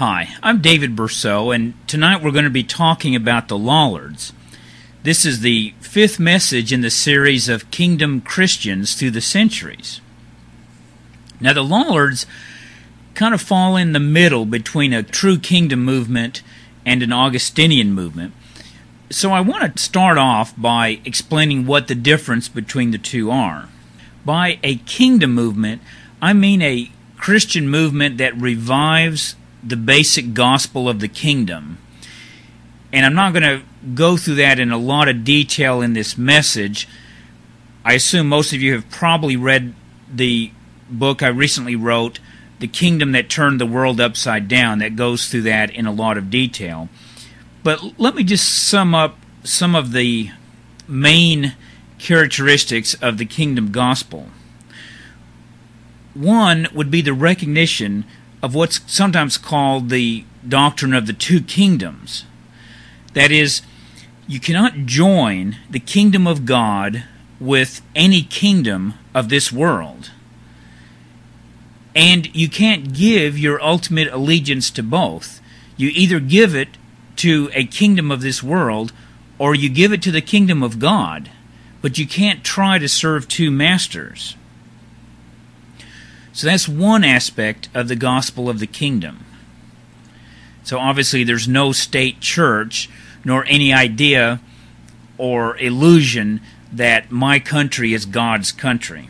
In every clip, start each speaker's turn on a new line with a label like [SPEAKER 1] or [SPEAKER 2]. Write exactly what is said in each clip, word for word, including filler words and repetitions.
[SPEAKER 1] Hi, I'm David Berceau, and tonight we're going to be talking about the Lollards. This is the fifth message in the series of Kingdom Christians through the centuries. Now, the Lollards kind of fall in the middle between a true kingdom movement and an Augustinian movement. So I want to start off by explaining what the difference between the two are. By a kingdom movement, I mean a Christian movement that revives the basic gospel of the kingdom. And I'm not going to go through that in a lot of detail in this message. I assume most of you have probably read the book I recently wrote, The Kingdom That Turned the World Upside Down, that goes through that in a lot of detail. But let me just sum up some of the main characteristics of the kingdom gospel. One would be the recognition of what's sometimes called the doctrine of the two kingdoms. That is, you cannot join the kingdom of God with any kingdom of this world. And you can't give your ultimate allegiance to both. You either give it to a kingdom of this world, or you give it to the kingdom of God, but you can't try to serve two masters. So that's one aspect of the gospel of the kingdom. So obviously there's no state church, nor any idea or illusion that my country is God's country.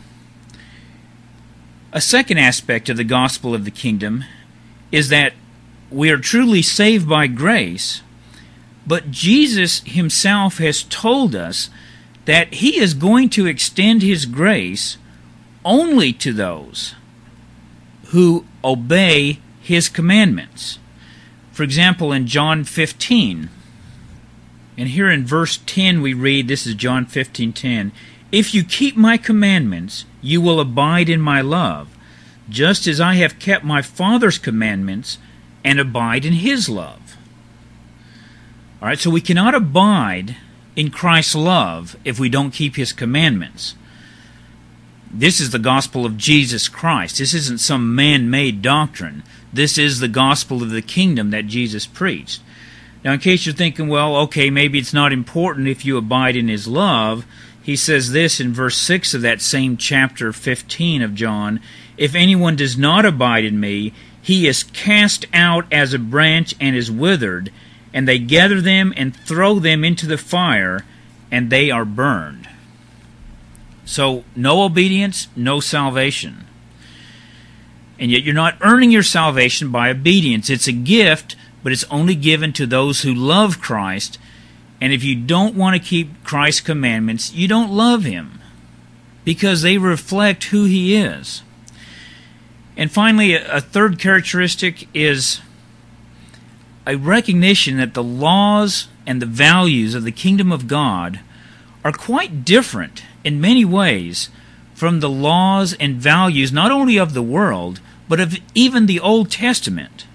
[SPEAKER 1] A second aspect of the gospel of the kingdom is that we are truly saved by grace, but Jesus himself has told us that he is going to extend his grace only to those who obey his commandments. For example, in John fifteen, and here in verse ten we read, this is John fifteen ten, "If you keep my commandments, you will abide in my love, just as I have kept my Father's commandments and abide in his love." All right, so we cannot abide in Christ's love if we don't keep his commandments. This is the gospel of Jesus Christ. This isn't some man-made doctrine. This is the gospel of the kingdom that Jesus preached. Now, in case you're thinking, well, okay, maybe it's not important if you abide in his love, he says this in verse six of that same chapter fifteen of John, "If anyone does not abide in me, he is cast out as a branch and is withered, and they gather them and throw them into the fire, and they are burned." So, no obedience, no salvation. And yet you're not earning your salvation by obedience. It's a gift, but it's only given to those who love Christ. And if you don't want to keep Christ's commandments, you don't love him, because they reflect who he is. And finally, a third characteristic is a recognition that the laws and the values of the kingdom of God are quite different in many ways from the laws and values not only of the world, but of even the Old Testament.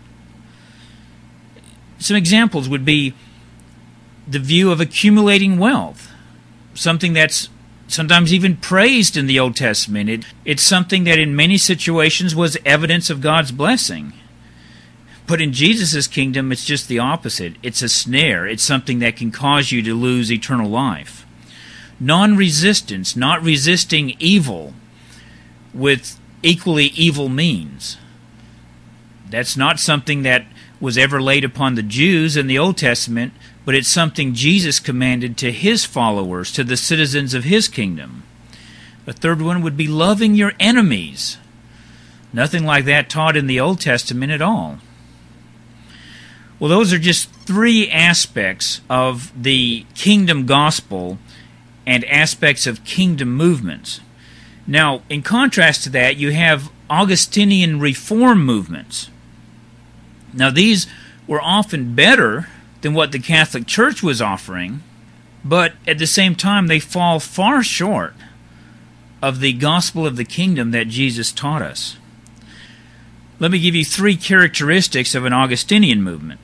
[SPEAKER 1] Some examples would be the view of accumulating wealth, something that's sometimes even praised in the Old Testament. It, it's something that in many situations was evidence of God's blessing. But in Jesus' kingdom, it's just the opposite. It's a snare. It's something that can cause you to lose eternal life. Non-resistance, not resisting evil with equally evil means. That's not something that was ever laid upon the Jews in the Old Testament, but it's something Jesus commanded to his followers, to the citizens of his kingdom. A third one would be loving your enemies. Nothing like that taught in the Old Testament at all. Well, those are just three aspects of the kingdom gospel and aspects of kingdom movements. Now, in contrast to that, you have Augustinian reform movements. Now, these were often better than what the Catholic Church was offering, but at the same time, they fall far short of the gospel of the kingdom that Jesus taught us. Let me give you three characteristics of an Augustinian movement.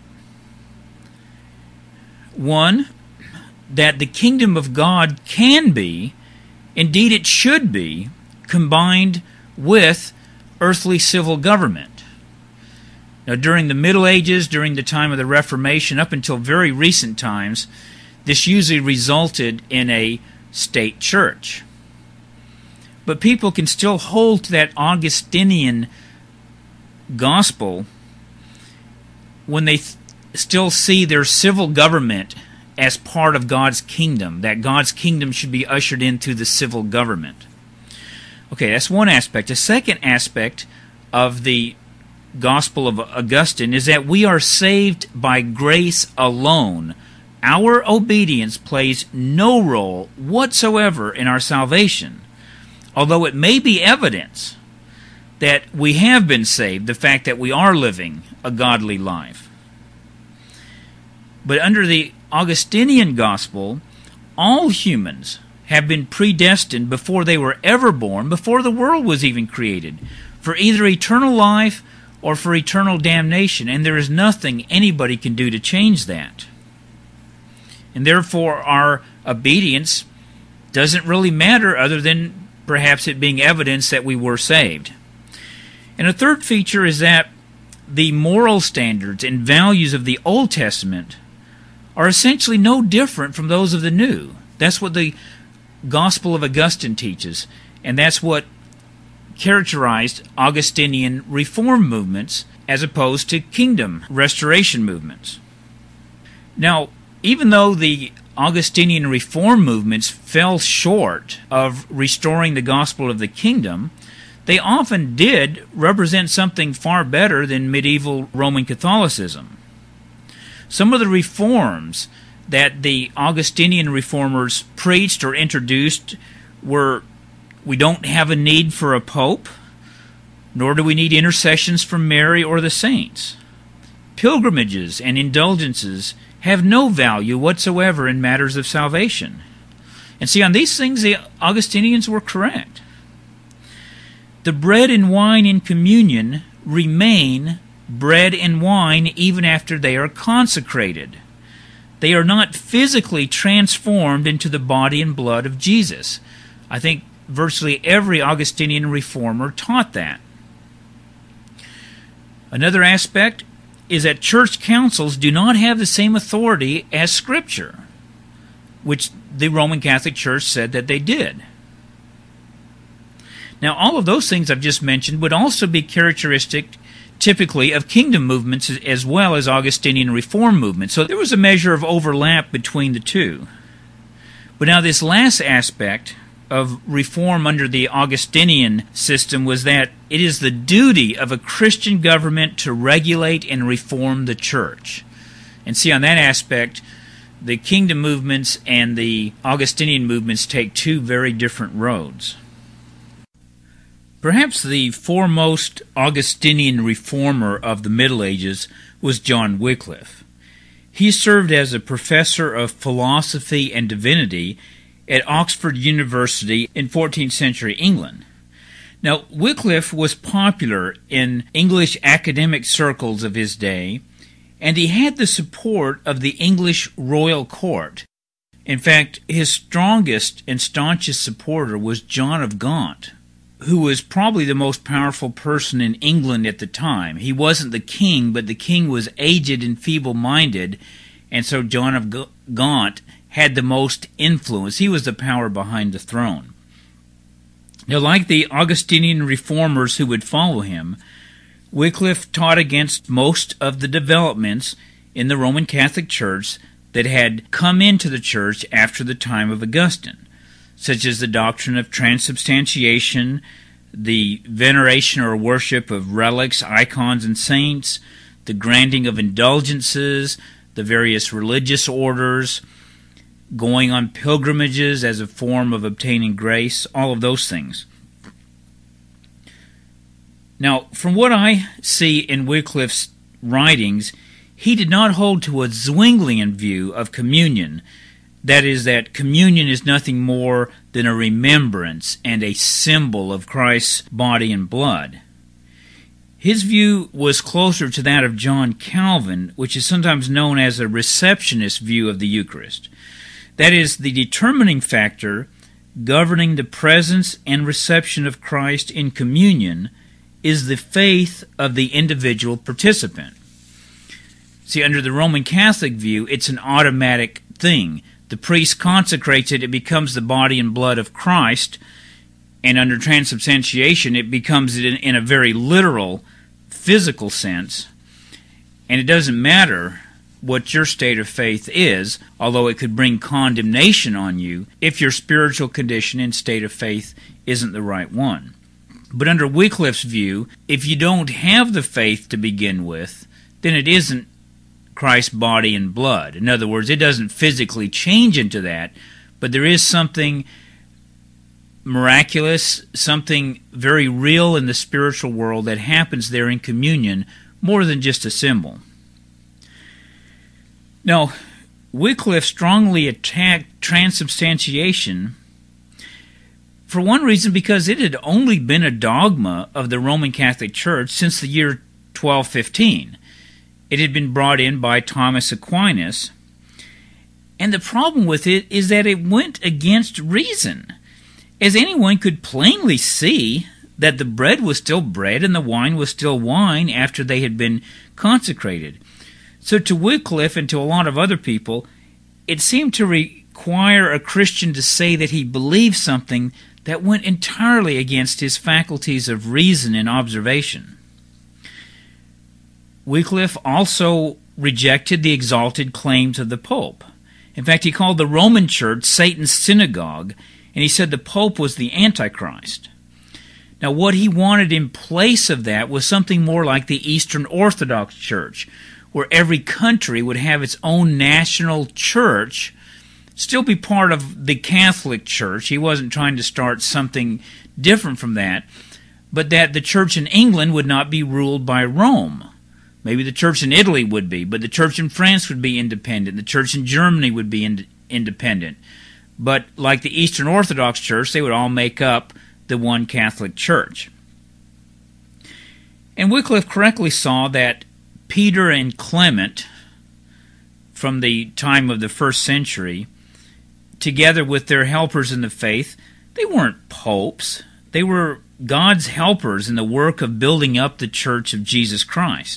[SPEAKER 1] One, that the kingdom of God can be, indeed it should be, combined with earthly civil government. Now, during the Middle Ages, during the time of the Reformation, up until very recent times, this usually resulted in a state church. But people can still hold to that Augustinian gospel when they th- still see their civil government as part of God's kingdom, that God's kingdom should be ushered into the civil government. Okay, that's one aspect. A second aspect of the Gospel of Augustine is that we are saved by grace alone. Our obedience plays no role whatsoever in our salvation, although it may be evidence that we have been saved, the fact that we are living a godly life. But under the Augustinian gospel, all humans have been predestined before they were ever born, before the world was even created, for either eternal life or for eternal damnation, and there is nothing anybody can do to change that. And therefore our obedience doesn't really matter other than perhaps it being evidence that we were saved. And a third feature is that the moral standards and values of the Old Testament are essentially no different from those of the New. That's what the Gospel of Augustine teaches, and that's what characterized Augustinian reform movements as opposed to kingdom restoration movements. Now, even though the Augustinian reform movements fell short of restoring the gospel of the kingdom, they often did represent something far better than medieval Roman Catholicism. Some of the reforms that the Augustinian reformers preached or introduced were: we don't have a need for a pope, nor do we need intercessions from Mary or the saints. Pilgrimages and indulgences have no value whatsoever in matters of salvation. And see, on these things the Augustinians were correct. The bread and wine in communion remain bread and wine even after they are consecrated. They are not physically transformed into the body and blood of Jesus. I think virtually every Augustinian reformer taught that. Another aspect is that church councils do not have the same authority as Scripture, which the Roman Catholic Church said that they did. Now, all of those things I've just mentioned would also be characteristic typically of kingdom movements as well as Augustinian reform movements. So there was a measure of overlap between the two. But now this last aspect of reform under the Augustinian system was that it is the duty of a Christian government to regulate and reform the church. And see, on that aspect, the kingdom movements and the Augustinian movements take two very different roads. Perhaps the foremost Augustinian reformer of the Middle Ages was John Wycliffe. He served as a professor of philosophy and divinity at Oxford University in fourteenth century England. Now, Wycliffe was popular in English academic circles of his day, and he had the support of the English royal court. In fact, his strongest and staunchest supporter was John of Gaunt, who was probably the most powerful person in England at the time. He wasn't the king, but the king was aged and feeble-minded, and so John of Gaunt had the most influence. He was the power behind the throne. Now, like the Augustinian reformers who would follow him, Wycliffe taught against most of the developments in the Roman Catholic Church that had come into the church after the time of Augustine, such as the doctrine of transubstantiation, the veneration or worship of relics, icons, and saints, the granting of indulgences, the various religious orders, going on pilgrimages as a form of obtaining grace, all of those things. Now, from what I see in Wycliffe's writings, he did not hold to a Zwinglian view of communion. That is, that communion is nothing more than a remembrance and a symbol of Christ's body and blood. His view was closer to that of John Calvin, which is sometimes known as a receptionist view of the Eucharist. That is, the determining factor governing the presence and reception of Christ in communion is the faith of the individual participant. See, under the Roman Catholic view, it's an automatic thing. The priest consecrates it, it becomes the body and blood of Christ, and under transubstantiation, it becomes it in, in a very literal, physical sense. And it doesn't matter what your state of faith is, although it could bring condemnation on you if your spiritual condition and state of faith isn't the right one. But under Wycliffe's view, if you don't have the faith to begin with, then it isn't Christ's body and blood. In other words, it doesn't physically change into that, but there is something miraculous, something very real in the spiritual world that happens there in communion, more than just a symbol. Now, Wycliffe strongly attacked transubstantiation for one reason, because it had only been a dogma of the Roman Catholic Church since the year twelve fifteen. It had been brought in by Thomas Aquinas, and the problem with it is that it went against reason, as anyone could plainly see that the bread was still bread and the wine was still wine after they had been consecrated. So to Wycliffe and to a lot of other people, it seemed to require a Christian to say that he believed something that went entirely against his faculties of reason and observation. Wycliffe also rejected the exalted claims of the Pope. In fact, he called the Roman Church Satan's synagogue, and he said the Pope was the Antichrist. Now, what he wanted in place of that was something more like the Eastern Orthodox Church, where every country would have its own national church, still be part of the Catholic Church. He wasn't trying to start something different from that, but that the church in England would not be ruled by Rome. Maybe the church in Italy would be, but the church in France would be independent. The church in Germany would be ind- independent. But like the Eastern Orthodox Church, they would all make up the one Catholic Church. And Wycliffe correctly saw that Peter and Clement, from the time of the first century, together with their helpers in the faith, they weren't popes. They were God's helpers in the work of building up the Church of Jesus Christ.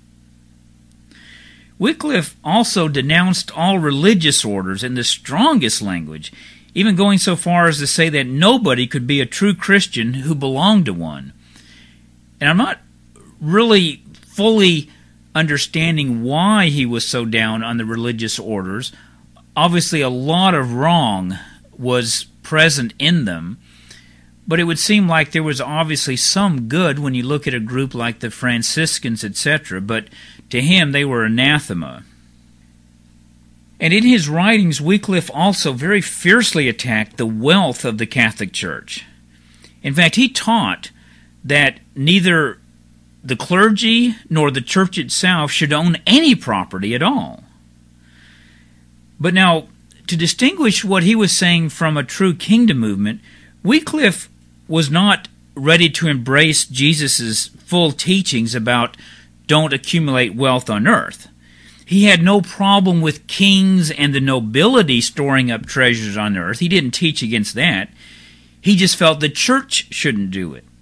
[SPEAKER 1] Wycliffe also denounced all religious orders in the strongest language, even going so far as to say that nobody could be a true Christian who belonged to one. And I'm not really fully understanding why he was so down on the religious orders. Obviously, a lot of wrong was present in them, but it would seem like there was obviously some good when you look at a group like the Franciscans, et cetera, but to him they were anathema. And in his writings, Wycliffe also very fiercely attacked the wealth of the Catholic Church. In fact, he taught that neither the clergy nor the church itself should own any property at all. But now, to distinguish what he was saying from a true kingdom movement, Wycliffe was not ready to embrace Jesus' full teachings about don't accumulate wealth on earth. He had no problem with kings and the nobility storing up treasures on earth. He didn't teach against that. He just felt the church shouldn't do it.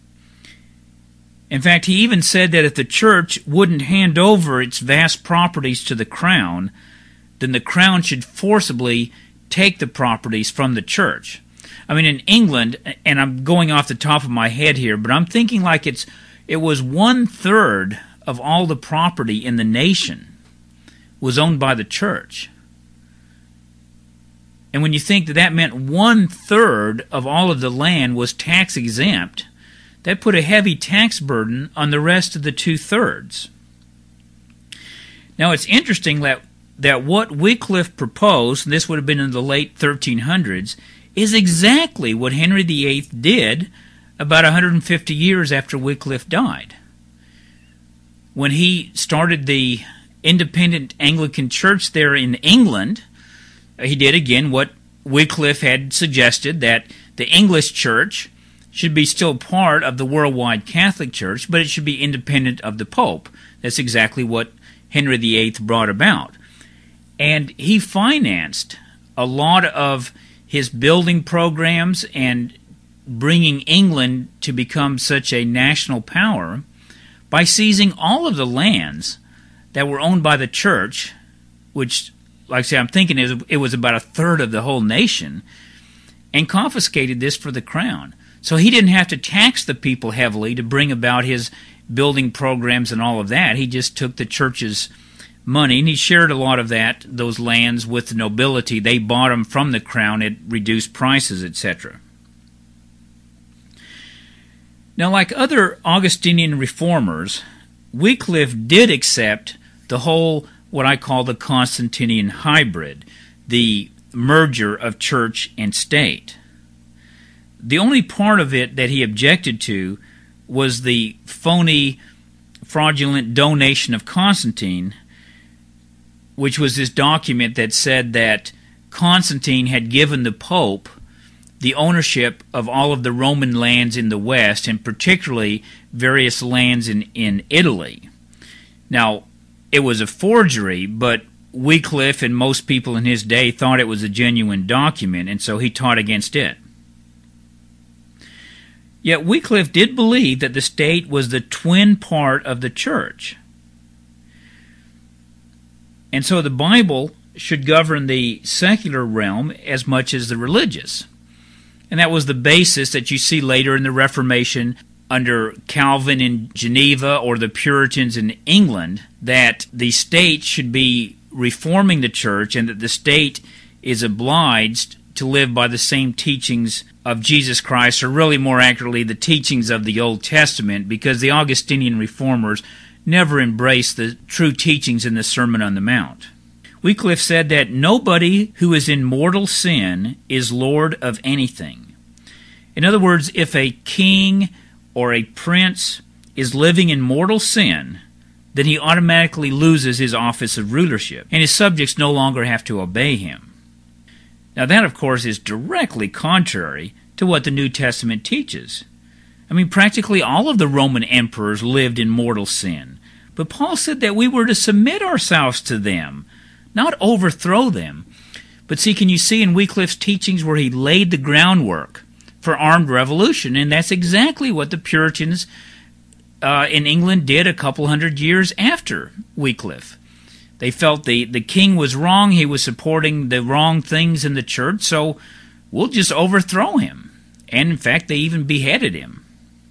[SPEAKER 1] In fact, he even said that if the church wouldn't hand over its vast properties to the crown, then the crown should forcibly take the properties from the church. I mean, in England, and I'm going off the top of my head here, but I'm thinking like it's it was one-third of all the property in the nation was owned by the church. And when you think that that meant one-third of all of the land was tax-exempt, that put a heavy tax burden on the rest of the two-thirds. Now, it's interesting that, that what Wycliffe proposed, and this would have been in the late thirteen hundreds, is exactly what Henry the Eighth did about one hundred fifty years after Wycliffe died. When he started the independent Anglican Church there in England, he did again what Wycliffe had suggested, that the English Church should be still part of the worldwide Catholic Church, but it should be independent of the Pope. That's exactly what Henry the Eighth brought about. And he financed a lot of his building programs and bringing England to become such a national power by seizing all of the lands that were owned by the church, which, like I say, I'm thinking it was about a third of the whole nation, and confiscated this for the crown. So he didn't have to tax the people heavily to bring about his building programs and all of that. He just took the church's money, and he shared a lot of that, those lands, with the nobility. They bought them from the crown at reduced prices, et cetera. Now, like other Augustinian reformers, Wycliffe did accept the whole, what I call the Constantinian hybrid, the merger of church and state. The only part of it that he objected to was the phony, fraudulent donation of Constantine, which was this document that said that Constantine had given the Pope the ownership of all of the Roman lands in the West, and particularly various lands in, in Italy. Now, it was a forgery, but Wycliffe and most people in his day thought it was a genuine document, and so he taught against it. Yet Wycliffe did believe that the state was the twin part of the church. And so the Bible should govern the secular realm as much as the religious. And that was the basis that you see later in the Reformation under Calvin in Geneva or the Puritans in England, that the state should be reforming the church and that the state is obliged to live by the same teachings of Jesus Christ, or really more accurately the teachings of the Old Testament, because the Augustinian reformers never embraced the true teachings in the Sermon on the Mount. Wycliffe said that nobody who is in mortal sin is Lord of anything. In other words, if a king or a prince is living in mortal sin, then he automatically loses his office of rulership, and his subjects no longer have to obey him. Now that, of course, is directly contrary to what the New Testament teaches. I mean, practically all of the Roman emperors lived in mortal sin, but Paul said that we were to submit ourselves to them, not overthrow them. But see, can you see in Wycliffe's teachings where he laid the groundwork for armed revolution? And that's exactly what the Puritans uh, in England did a couple hundred years after Wycliffe. They felt the, the king was wrong, he was supporting the wrong things in the church, so we'll just overthrow him. And in fact, they even beheaded him.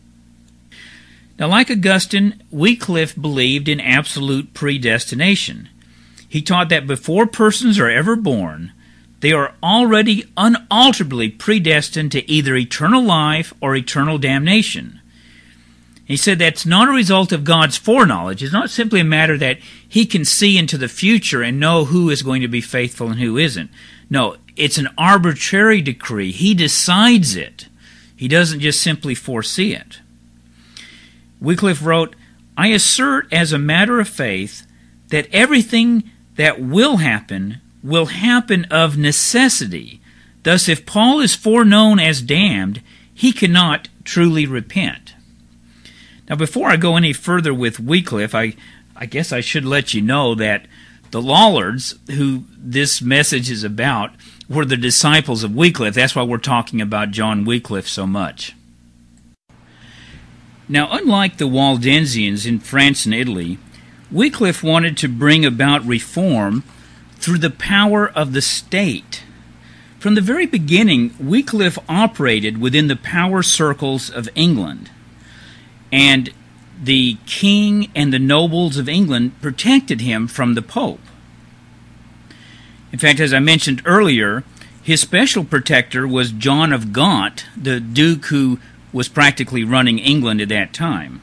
[SPEAKER 1] Now, like Augustine, Wycliffe believed in absolute predestination. He taught that before persons are ever born, they are already unalterably predestined to either eternal life or eternal damnation. He said that's not a result of God's foreknowledge. It's not simply a matter that he can see into the future and know who is going to be faithful and who isn't. No, it's an arbitrary decree. He decides it. He doesn't just simply foresee it. Wycliffe wrote, "I assert as a matter of faith that everything that will happen will happen of necessity. Thus, if Paul is foreknown as damned, he cannot truly repent." Now, before I go any further with Wycliffe, I, I guess I should let you know that the Lollards, who this message is about, were the disciples of Wycliffe. That's why we're talking about John Wycliffe so much. Now, unlike the Waldensians in France and Italy, Wycliffe wanted to bring about reform through the power of the state. From the very beginning, Wycliffe operated within the power circles of England, and the king and the nobles of England protected him from the Pope. In fact, as I mentioned earlier, his special protector was John of Gaunt, the duke who was practically running England at that time.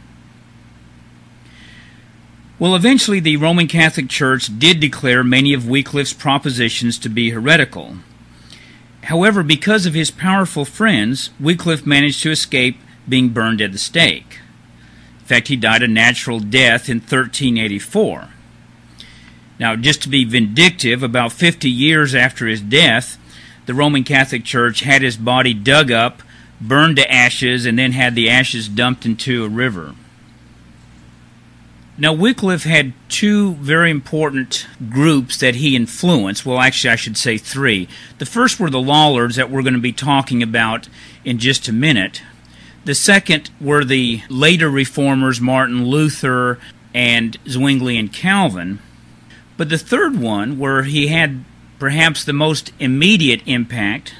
[SPEAKER 1] Well, eventually the Roman Catholic Church did declare many of Wycliffe's propositions to be heretical. However, because of his powerful friends, Wycliffe managed to escape being burned at the stake. In fact, he died a natural death in thirteen eighty-four. Now, just to be vindictive, about fifty years after his death, the Roman Catholic Church had his body dug up, burned to ashes, and then had the ashes dumped into a river. Now, Wycliffe had two very important groups that he influenced. Well, actually, I should say three. The first were the Lollards that we're going to be talking about in just a minute. The second were the later reformers, Martin Luther and Zwingli and Calvin. But the third one, where he had perhaps the most immediate impact,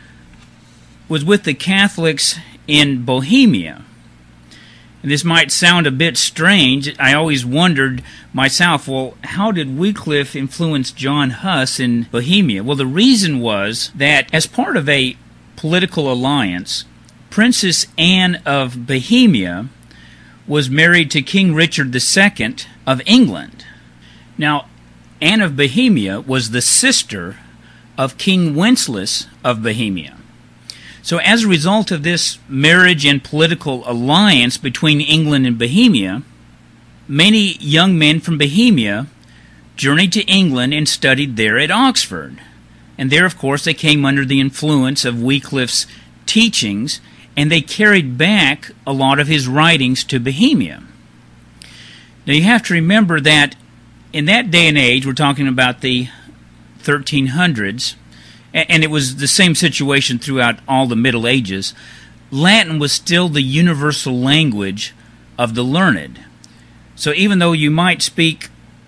[SPEAKER 1] was with the Catholics in Bohemia. And this might sound a bit strange. I always wondered myself, well, how did Wycliffe influence John Huss in Bohemia? Well, the reason was that as part of a political alliance, Princess Anne of Bohemia was married to King Richard the Second of England. Now, Anne of Bohemia was the sister of King Wenceslas of Bohemia. So as a result of this marriage and political alliance between England and Bohemia, many young men from Bohemia journeyed to England and studied there at Oxford. And there, of course, they came under the influence of Wycliffe's teachings, and they carried back a lot of his writings to Bohemia. Now you have to remember that in that day and age, we're talking about the thirteen hundreds, and it was the same situation throughout all the Middle Ages, Latin was still the universal language of the learned. So even though you might speak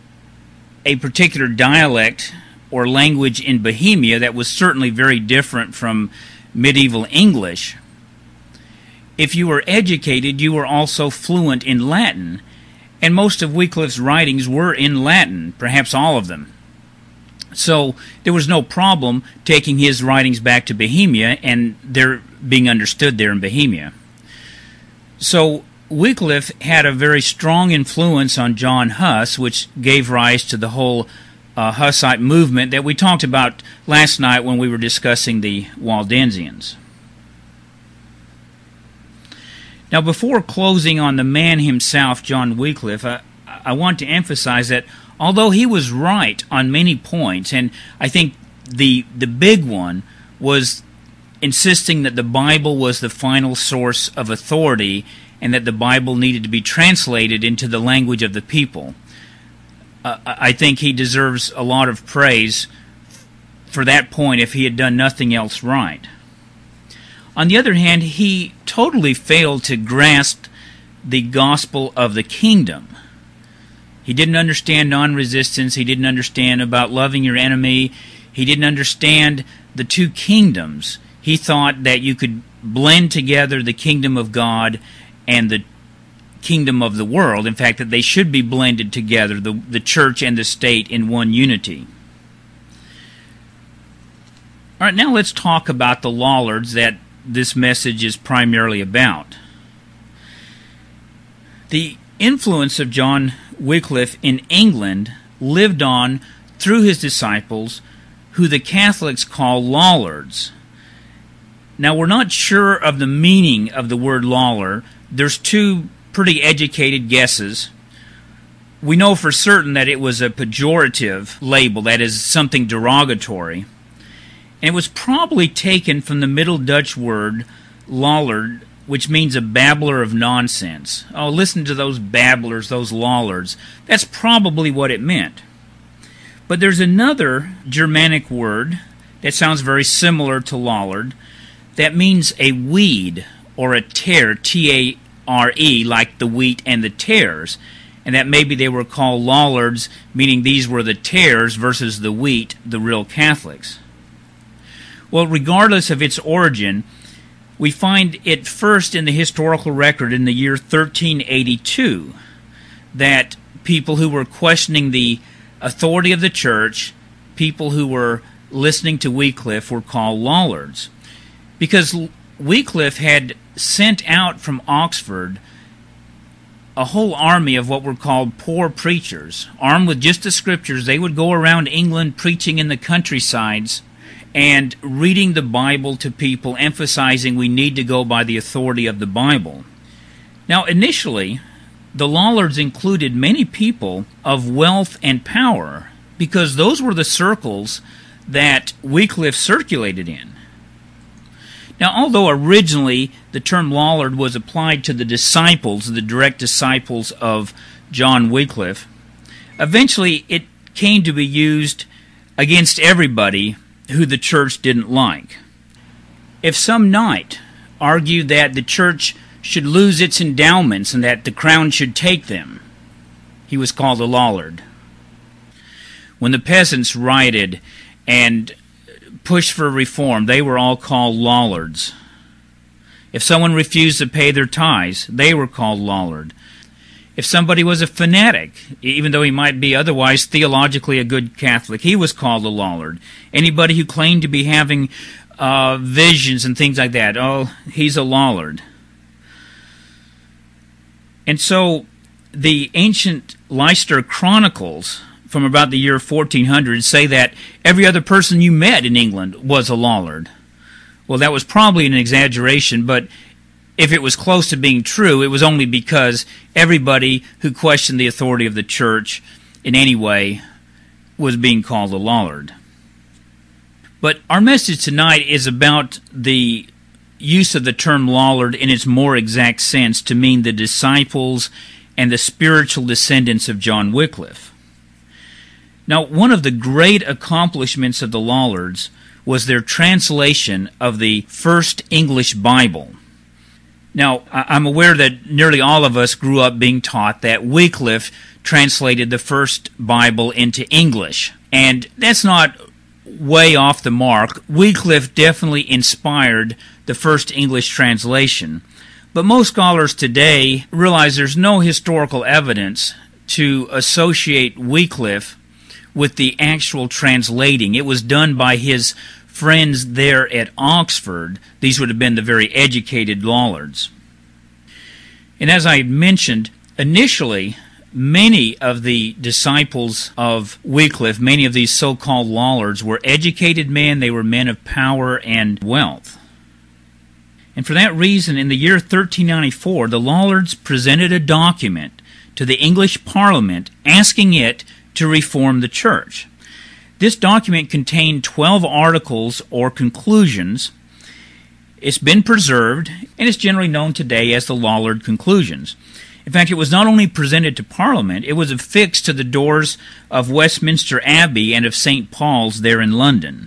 [SPEAKER 1] a particular dialect or language in Bohemia that was certainly very different from medieval English, if you were educated, you were also fluent in Latin, and most of Wycliffe's writings were in Latin, perhaps all of them. So there was no problem taking his writings back to Bohemia and they're being understood there in Bohemia. So Wycliffe had a very strong influence on John Huss, which gave rise to the whole uh, Hussite movement that we talked about last night when we were discussing the Waldensians. Now, before closing on the man himself, John Wycliffe, I, I want to emphasize that although he was right on many points, and I think the the big one was insisting that the Bible was the final source of authority and that the Bible needed to be translated into the language of the people. Uh, I think he deserves a lot of praise for that point if he had done nothing else right. On the other hand, he totally failed to grasp the gospel of the kingdom. He didn't understand non-resistance. He didn't understand about loving your enemy. He didn't understand the two kingdoms. He thought that you could blend together the kingdom of God and the kingdom of the world. In fact, that they should be blended together, the, the church and the state in one unity. All right, now let's talk about the Lollards that this message is primarily about. The influence of John Wycliffe in England lived on through his disciples, who the Catholics call Lollards. Now, we're not sure of the meaning of the word Lollard. There's two pretty educated guesses. We know for certain that it was a pejorative label, that is, something derogatory. And it was probably taken from the Middle Dutch word Lollard, which means a babbler of nonsense. Oh, listen to those babblers, those Lollards. That's probably what it meant. But there's another Germanic word that sounds very similar to Lollard that means a weed or a tare, T A R E, like the wheat and the tares. And that maybe they were called Lollards, meaning these were the tares versus the wheat, the real Catholics. Well, regardless of its origin, we find it first in the historical record in the year thirteen eighty-two that people who were questioning the authority of the church, people who were listening to Wycliffe, were called Lollards. Because Wycliffe had sent out from Oxford a whole army of what were called poor preachers. Armed with just the scriptures, they would go around England preaching in the countrysides and reading the Bible to people, emphasizing we need to go by the authority of the Bible. Now, initially, the Lollards included many people of wealth and power, because those were the circles that Wycliffe circulated in. Now, although originally the term Lollard was applied to the disciples, the direct disciples of John Wycliffe, eventually it came to be used against everybody who the church didn't like. If some knight argued that the church should lose its endowments and that the crown should take them, he was called a Lollard. When the peasants rioted and pushed for reform, they were all called Lollards. If someone refused to pay their tithes, they were called Lollard. If somebody was a fanatic, even though he might be otherwise theologically a good Catholic, he was called a Lollard. Anybody who claimed to be having uh, visions and things like that, oh, he's a Lollard. And so the ancient Leicester Chronicles from about the year fourteen hundred say that every other person you met in England was a Lollard. Well, that was probably an exaggeration, but if it was close to being true, it was only because everybody who questioned the authority of the church in any way was being called a Lollard. But our message tonight is about the use of the term Lollard in its more exact sense to mean the disciples and the spiritual descendants of John Wycliffe. Now, one of the great accomplishments of the Lollards was their translation of the first English Bible. Now, I'm aware that nearly all of us grew up being taught that Wycliffe translated the first Bible into English, and that's not way off the mark. Wycliffe definitely inspired the first English translation, but most scholars today realize there's no historical evidence to associate Wycliffe with the actual translating. It was done by his friends there at Oxford. These would have been the very educated Lollards. And as I mentioned, initially, many of the disciples of Wycliffe, many of these so-called Lollards, were educated men. They were men of power and wealth. And for that reason, in the year thirteen ninety-four, the Lollards presented a document to the English Parliament asking it to reform the church. This document contained twelve articles or conclusions. It's been preserved, and it's generally known today as the Lollard Conclusions. In fact, it was not only presented to Parliament, it was affixed to the doors of Westminster Abbey and of Saint Paul's there in London.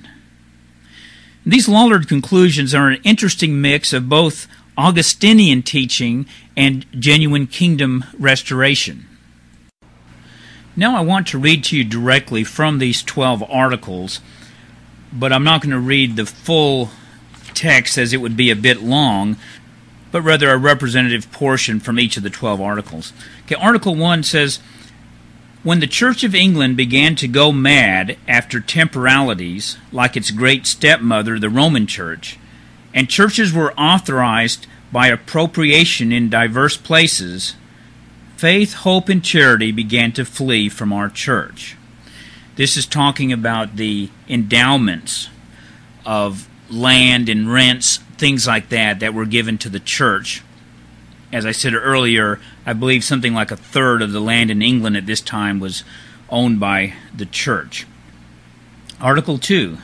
[SPEAKER 1] These Lollard Conclusions are an interesting mix of both Augustinian teaching and genuine kingdom restoration. Now I want to read to you directly from these twelve articles, but I'm not going to read the full text as it would be a bit long, but rather a representative portion from each of the twelve articles. Okay, Article one says, when the Church of England began to go mad after temporalities, like its great stepmother, the Roman Church, and churches were authorized by appropriation in diverse places, faith, hope, and charity began to flee from our church. This is talking about the endowments of land and rents, things like that, that were given to the church. As I said earlier, I believe something like a third of the land in England at this time was owned by the church. Article two.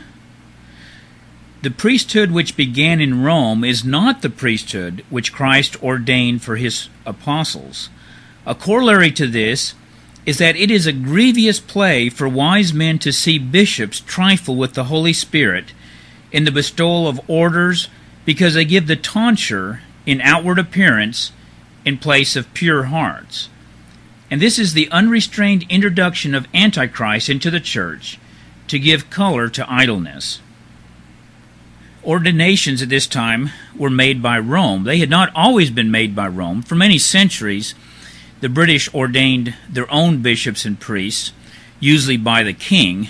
[SPEAKER 1] The priesthood which began in Rome is not the priesthood which Christ ordained for his apostles. A corollary to this is that it is a grievous play for wise men to see bishops trifle with the Holy Spirit in the bestowal of orders because they give the tonsure in outward appearance in place of pure hearts. And this is the unrestrained introduction of Antichrist into the church to give color to idleness. Ordinations at this time were made by Rome. They had not always been made by Rome. For many centuries, the British ordained their own bishops and priests, usually by the king.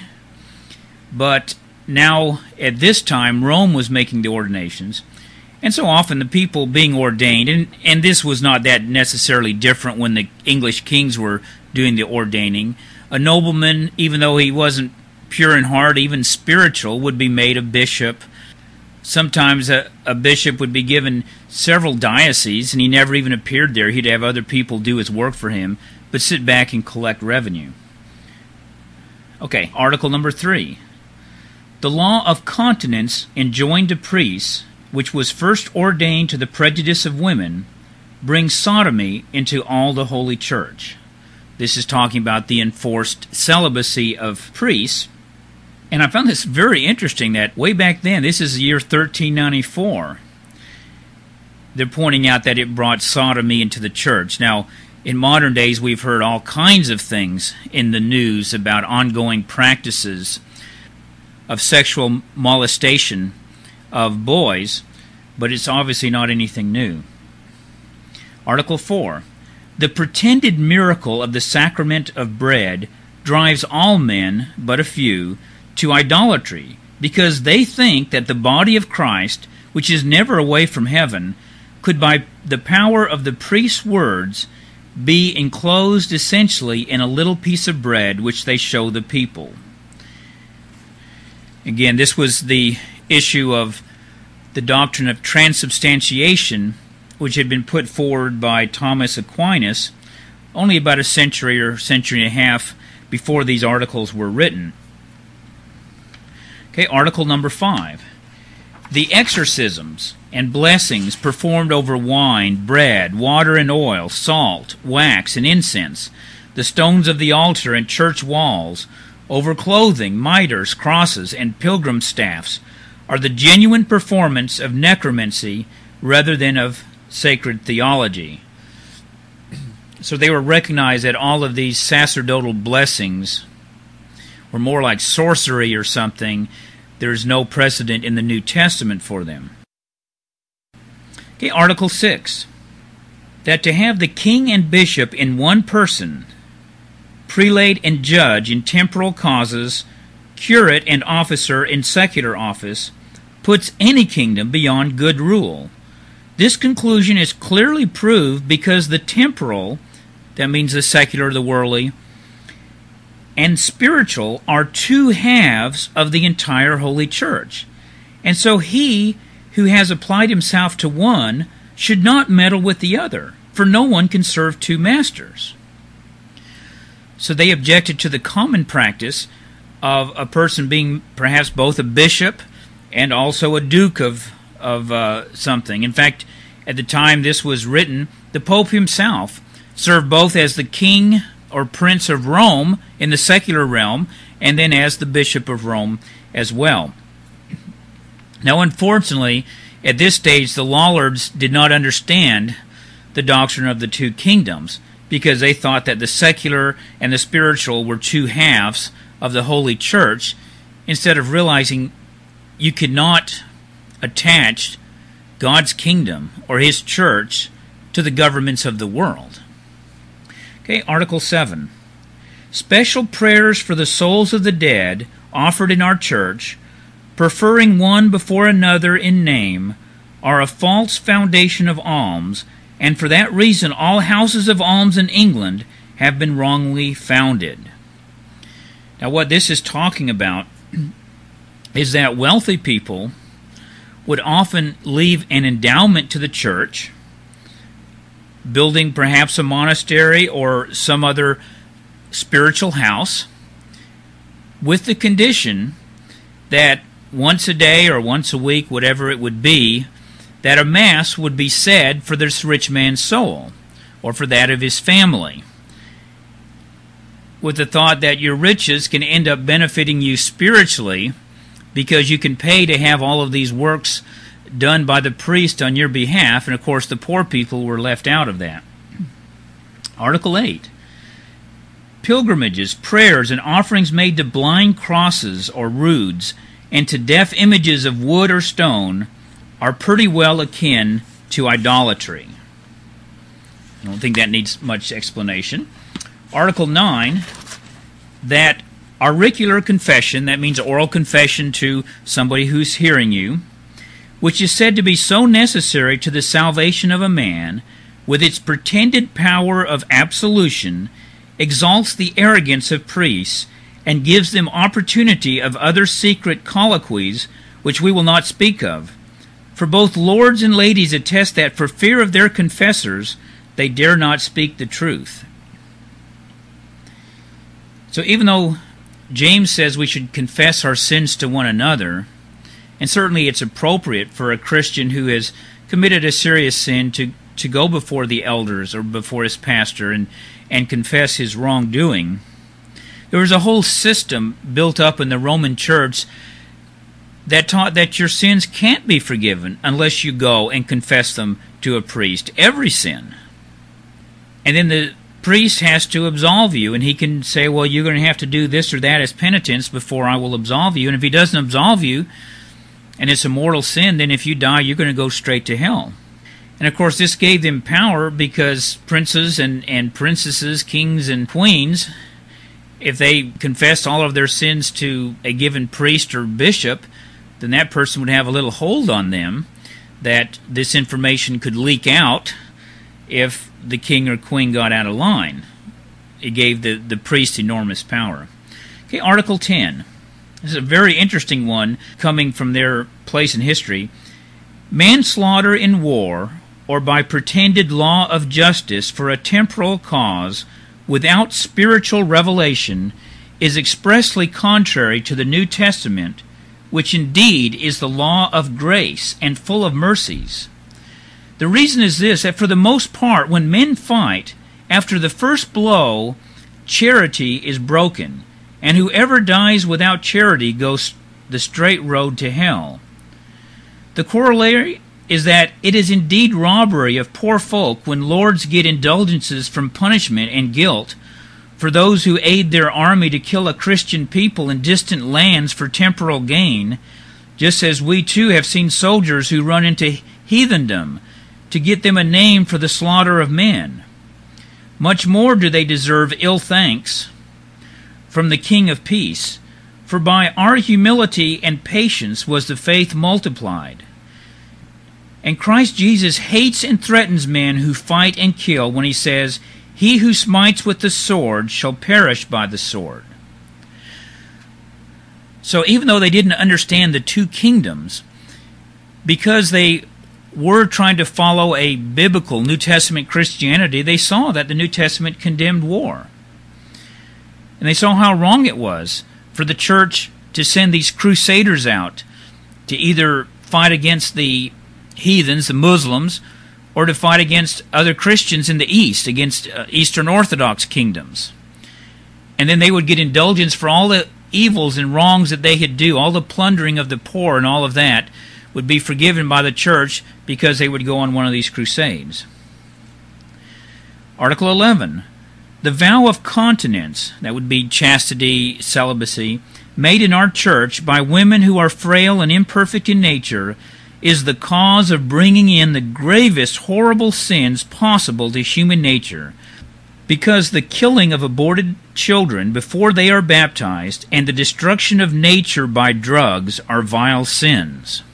[SPEAKER 1] But now, at this time, Rome was making the ordinations. And so often the people being ordained, and, and this was not that necessarily different when the English kings were doing the ordaining. A nobleman, even though he wasn't pure in heart, even spiritual, would be made a bishop. Sometimes a, a bishop would be given several dioceses, and he never even appeared there. He'd have other people do his work for him, but sit back and collect revenue. Okay, article number three. The law of continence enjoined to priests, which was first ordained to the prejudice of women, brings sodomy into all the holy church. This is talking about the enforced celibacy of priests. And I found this very interesting that way back then, this is the year thirteen ninety-four, they're pointing out that it brought sodomy into the church. Now, in modern days, we've heard all kinds of things in the news about ongoing practices of sexual molestation of boys, but it's obviously not anything new. Article four. The pretended miracle of the sacrament of bread drives all men, but a few, to idolatry, because they think that the body of Christ, which is never away from heaven, could by the power of the priest's words be enclosed essentially in a little piece of bread which they show the people. Again, this was the issue of the doctrine of transubstantiation, which had been put forward by Thomas Aquinas only about a century or century and a half before these articles were written. Okay, article number five. The exorcisms and blessings performed over wine, bread, water and oil, salt, wax, and incense, the stones of the altar and church walls, over clothing, mitres, crosses, and pilgrim staffs, are the genuine performance of necromancy rather than of sacred theology. So they were recognized that all of these sacerdotal blessings were more like sorcery or something. There's no precedent in the New Testament for them. Okay, Article six. That to have the king and bishop in one person, prelate and judge in temporal causes, curate and officer in secular office, puts any kingdom beyond good rule. This conclusion is clearly proved because the temporal, that means the secular, the worldly, and spiritual are two halves of the entire Holy Church. And so he who has applied himself to one should not meddle with the other, for no one can serve two masters. So they objected to the common practice of a person being perhaps both a bishop and also a duke of, of uh, something. In fact, at the time this was written, the Pope himself served both as the king or prince of Rome in the secular realm, and then as the bishop of Rome as well. Now, unfortunately, at this stage, the Lollards did not understand the doctrine of the two kingdoms, because they thought that the secular and the spiritual were two halves of the Holy Church, instead of realizing you could not attach God's kingdom or His church to the governments of the world. Okay, Article seven. Special prayers for the souls of the dead offered in our church, preferring one before another in name, are a false foundation of alms, and for that reason all houses of alms in England have been wrongly founded. Now, what this is talking about is that wealthy people would often leave an endowment to the church, building perhaps a monastery or some other spiritual house, with the condition that once a day or once a week, whatever it would be, that a mass would be said for this rich man's soul or for that of his family, with the thought that your riches can end up benefiting you spiritually because you can pay to have all of these works done by the priest on your behalf, and of course the poor people were left out of that. Article eight. Pilgrimages, prayers, and offerings made to blind crosses or roods and to deaf images of wood or stone are pretty well akin to idolatry. I don't think that needs much explanation. Article nine, that auricular confession, that means oral confession to somebody who's hearing you, which is said to be so necessary to the salvation of a man, with its pretended power of absolution, exalts the arrogance of priests, and gives them opportunity of other secret colloquies, which we will not speak of. For both lords and ladies attest that for fear of their confessors, they dare not speak the truth. So even though James says we should confess our sins to one another, And certainly it's appropriate for a Christian who has committed a serious sin to, to go before the elders or before his pastor and, and confess his wrongdoing. There was a whole system built up in the Roman Church that taught that your sins can't be forgiven unless you go and confess them to a priest. Every sin. And then the priest has to absolve you, and he can say, well, you're going to have to do this or that as penitence before I will absolve you. And if he doesn't absolve you, and it's a mortal sin, then if you die, you're going to go straight to hell. And of course, this gave them power because princes and, and princesses, kings and queens, if they confessed all of their sins to a given priest or bishop, then that person would have a little hold on them that this information could leak out if the king or queen got out of line. It gave the, the priest enormous power. Okay, Article ten. This is a very interesting one coming from their place in history. Manslaughter in war or by pretended law of justice for a temporal cause without spiritual revelation is expressly contrary to the New Testament, which indeed is the law of grace and full of mercies. The reason is this, that for the most part, when men fight, after the first blow, charity is broken, and whoever dies without charity goes the straight road to hell. The corollary is that it is indeed robbery of poor folk when lords get indulgences from punishment and guilt for those who aid their army to kill a Christian people in distant lands for temporal gain, just as we too have seen soldiers who run into heathendom to get them a name for the slaughter of men. Much more do they deserve ill thanks from the King of Peace, for by our humility and patience was the faith multiplied. And Christ Jesus hates and threatens men who fight and kill when he says, "He who smites with the sword shall perish by the sword." So even though they didn't understand the two kingdoms, because they were trying to follow a biblical New Testament Christianity, they saw that the New Testament condemned war. And they saw how wrong it was for the church to send these crusaders out to either fight against the heathens, the Muslims, or to fight against other Christians in the East, against uh, Eastern Orthodox kingdoms. And then they would get indulgence for all the evils and wrongs that they had do, all the plundering of the poor and all of that would be forgiven by the church because they would go on one of these crusades. Article eleven. The vow of continence, that would be chastity, celibacy, made in our church by women who are frail and imperfect in nature, is the cause of bringing in the gravest horrible sins possible to human nature, because the killing of aborted children before they are baptized and the destruction of nature by drugs are vile sins.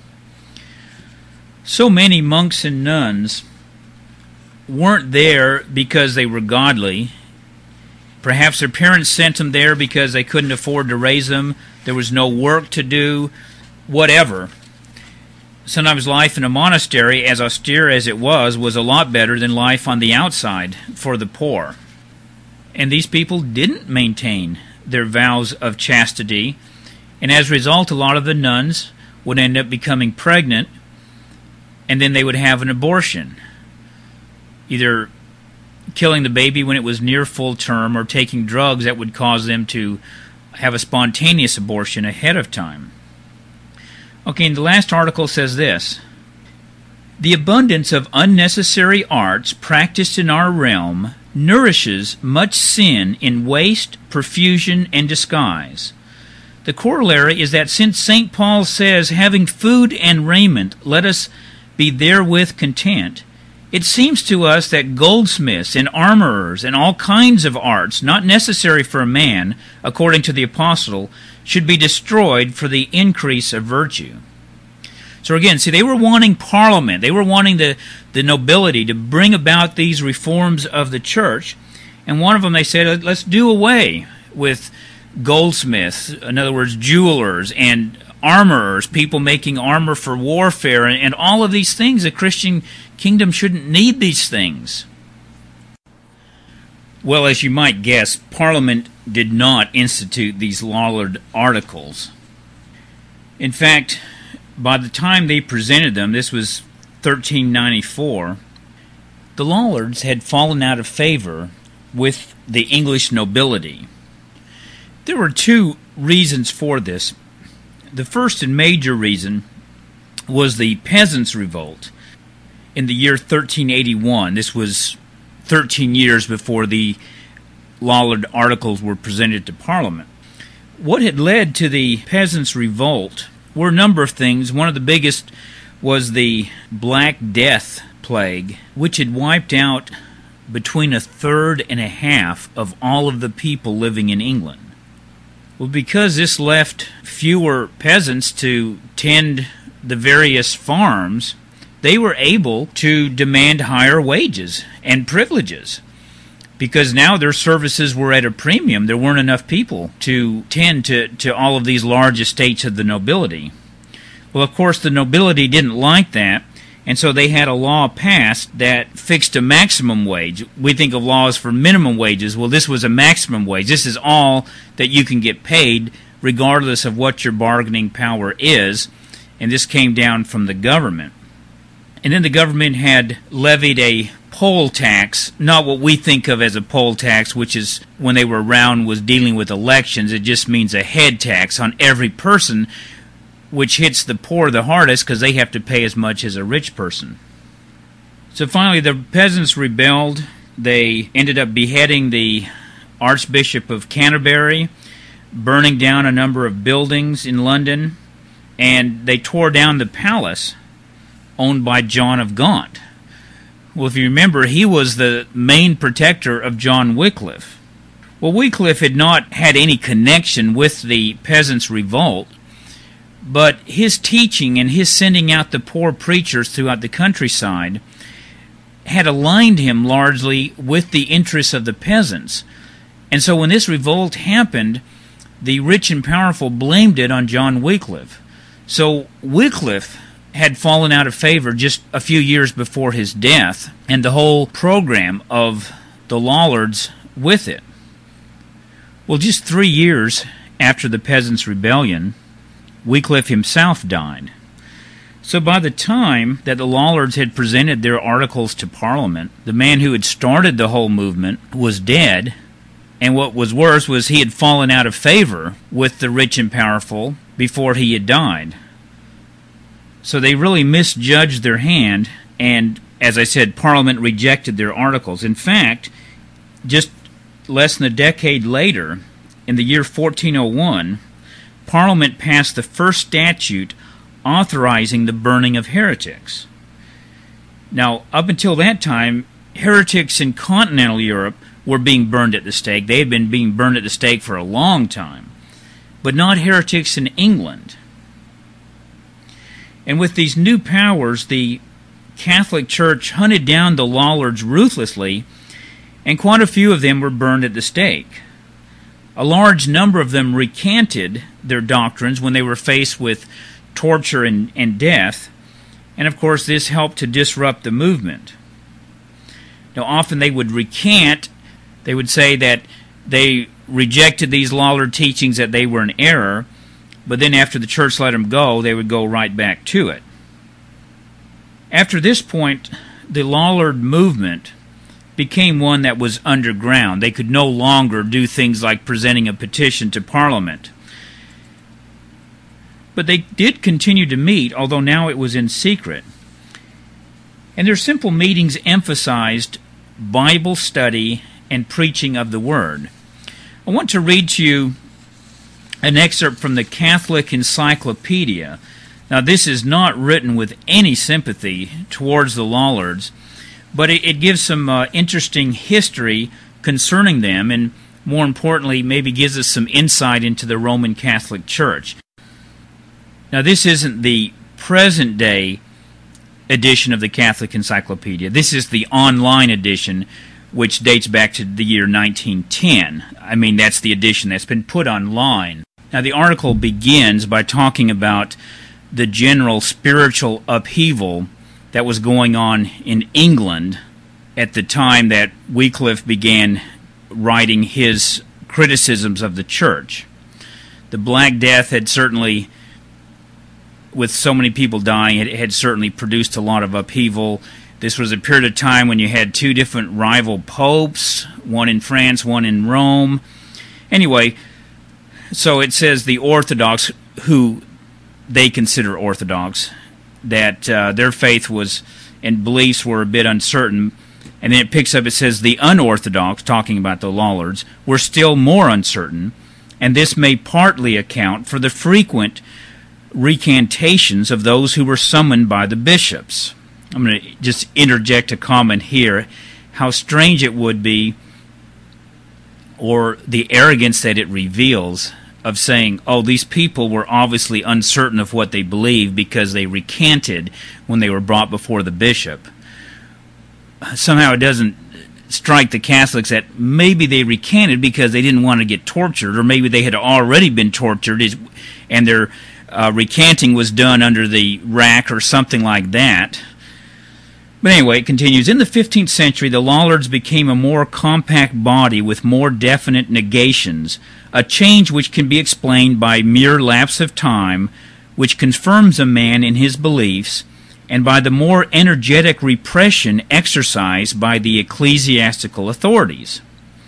[SPEAKER 1] So many monks and nuns weren't there because they were godly. Perhaps their parents sent them there because they couldn't afford to raise them. There was no work to do, whatever. Sometimes life in a monastery, as austere as it was, was a lot better than life on the outside for the poor. And these people didn't maintain their vows of chastity, and as a result, a lot of the nuns would end up becoming pregnant, and then they would have an abortion, either killing the baby when it was near full term or taking drugs that would cause them to have a spontaneous abortion ahead of time. Okay, and the last article says this: the abundance of unnecessary arts practiced in our realm nourishes much sin in waste, profusion, and disguise. The corollary is that since Saint Paul says, having food and raiment, let us be therewith content, it seems to us that goldsmiths and armorers and all kinds of arts, not necessary for a man, according to the apostle, should be destroyed for the increase of virtue. So again, see, they were wanting parliament. They were wanting the, the nobility to bring about these reforms of the church. And one of them, they said, let's do away with goldsmiths, in other words, jewelers, and armorers, people making armor for warfare, and, and all of these things. The Christian kingdom shouldn't need these things. Well, as you might guess, Parliament did not institute these Lollard articles. In fact, by the time they presented them, this was thirteen ninety-four, the Lollards had fallen out of favor with the English nobility. There were two reasons for this. The first and major reason was the Peasants' Revolt in the year thirteen eighty-one. This was thirteen years before the Lollard Articles were presented to Parliament. What had led to the Peasants' Revolt were a number of things. One of the biggest was the Black Death plague, which had wiped out between a third and a half of all of the people living in England. Well, because this left fewer peasants to tend the various farms, they were able to demand higher wages and privileges, because now their services were at a premium. There weren't enough people to tend to, to all of these large estates of the nobility. Well, of course, the nobility didn't like that, and so they had a law passed that fixed a maximum wage. We think of laws for minimum wages. Well, this was a maximum wage. This is all that you can get paid, regardless of what your bargaining power is, and this came down from the government. And then the government had levied a poll tax, not what we think of as a poll tax, which is when they were around was dealing with elections. It just means a head tax on every person, which hits the poor the hardest because they have to pay as much as a rich person. So finally the peasants rebelled. They ended up beheading the Archbishop of Canterbury, burning down a number of buildings in London, and they tore down the palace owned by John of Gaunt. Well, if you remember, he was the main protector of John Wycliffe. Well, Wycliffe had not had any connection with the Peasants' Revolt, but his teaching and his sending out the poor preachers throughout the countryside had aligned him largely with the interests of the peasants. And so when this revolt happened, the rich and powerful blamed it on John Wycliffe. So Wycliffe had fallen out of favor just a few years before his death, and the whole program of the Lollards with it. Well, just three years after the Peasants' Rebellion, Wycliffe himself died. So by the time that the Lollards had presented their articles to Parliament, the man who had started the whole movement was dead, and what was worse was he had fallen out of favor with the rich and powerful before he had died. So they really misjudged their hand, and as I said, Parliament rejected their articles. In fact, just less than a decade later, in the year fourteen oh one, Parliament passed the first statute authorizing the burning of heretics. Now, up until that time, heretics in continental Europe were being burned at the stake. They had been being burned at the stake for a long time, but not heretics in England. And with these new powers, the Catholic Church hunted down the Lollards ruthlessly, and quite a few of them were burned at the stake. A large number of them recanted their doctrines when they were faced with torture and, and death, and of course this helped to disrupt the movement. Now often they would recant, they would say that they rejected these Lollard teachings, that they were in error, but then after the church let them go, they would go right back to it. After this point, the Lollard movement became one that was underground. They could no longer do things like presenting a petition to Parliament. But they did continue to meet, although now it was in secret. And their simple meetings emphasized Bible study and preaching of the Word. I want to read to you an excerpt from the Catholic Encyclopedia. Now, this is not written with any sympathy towards the Lollards, but it, it gives some uh, interesting history concerning them, and more importantly, maybe gives us some insight into the Roman Catholic Church. Now, this isn't the present-day edition of the Catholic Encyclopedia. This is the online edition, which dates back to the year nineteen ten. I mean, that's the edition that's been put online. Now, the article begins by talking about the general spiritual upheaval that was going on in England at the time that Wycliffe began writing his criticisms of the church. The Black Death had certainly with so many people dying, it had certainly produced a lot of upheaval. This was a period of time when you had two different rival popes, one in France, one in Rome. Anyway, so it says the Orthodox, who they consider Orthodox, that uh, their faith was and beliefs were a bit uncertain. And then it picks up, it says the unorthodox, talking about the Lollards, were still more uncertain, and this may partly account for the frequent recantations of those who were summoned by the bishops. I'm going to just interject a comment here. How strange it would be, or the arrogance that it reveals, of saying, oh, these people were obviously uncertain of what they believed because they recanted when they were brought before the bishop. Somehow it doesn't strike the Catholics that maybe they recanted because they didn't want to get tortured, or maybe they had already been tortured and their uh, recanting was done under the rack or something like that. But anyway, it continues. In the fifteenth century, the Lollards became a more compact body with more definite negations, a change which can be explained by mere lapse of time, which confirms a man in his beliefs, and by the more energetic repression exercised by the ecclesiastical authorities.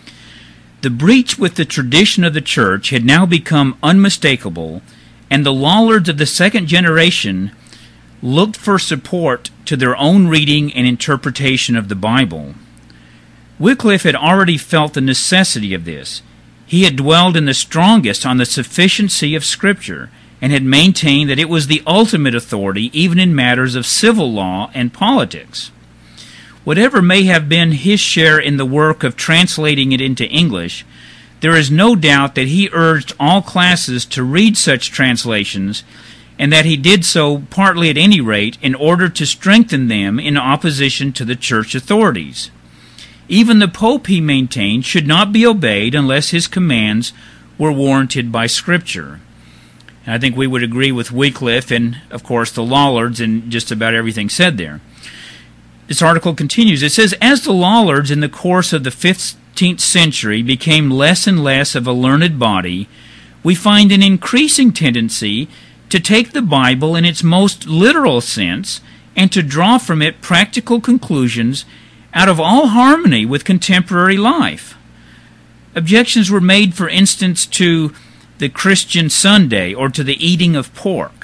[SPEAKER 1] The breach with the tradition of the Church had now become unmistakable, and the Lollards of the second generation looked for support to their own reading and interpretation of the Bible. Wycliffe had already felt the necessity of this. He had dwelled in the strongest on the sufficiency of Scripture, and had maintained that it was the ultimate authority even in matters of civil law and politics. Whatever may have been his share in the work of translating it into English, there is no doubt that he urged all classes to read such translations, and that he did so, partly at any rate, in order to strengthen them in opposition to the church authorities. Even the Pope, he maintained, should not be obeyed unless his commands were warranted by Scripture. And I think we would agree with Wycliffe and, of course, the Lollards and just about everything said there. This article continues. It says, as the Lollards in the course of the fifteenth century became less and less of a learned body, we find an increasing tendency to take the Bible in its most literal sense and to draw from it practical conclusions out of all harmony with contemporary life. Objections were made, for instance, to the Christian Sunday or to the eating of pork.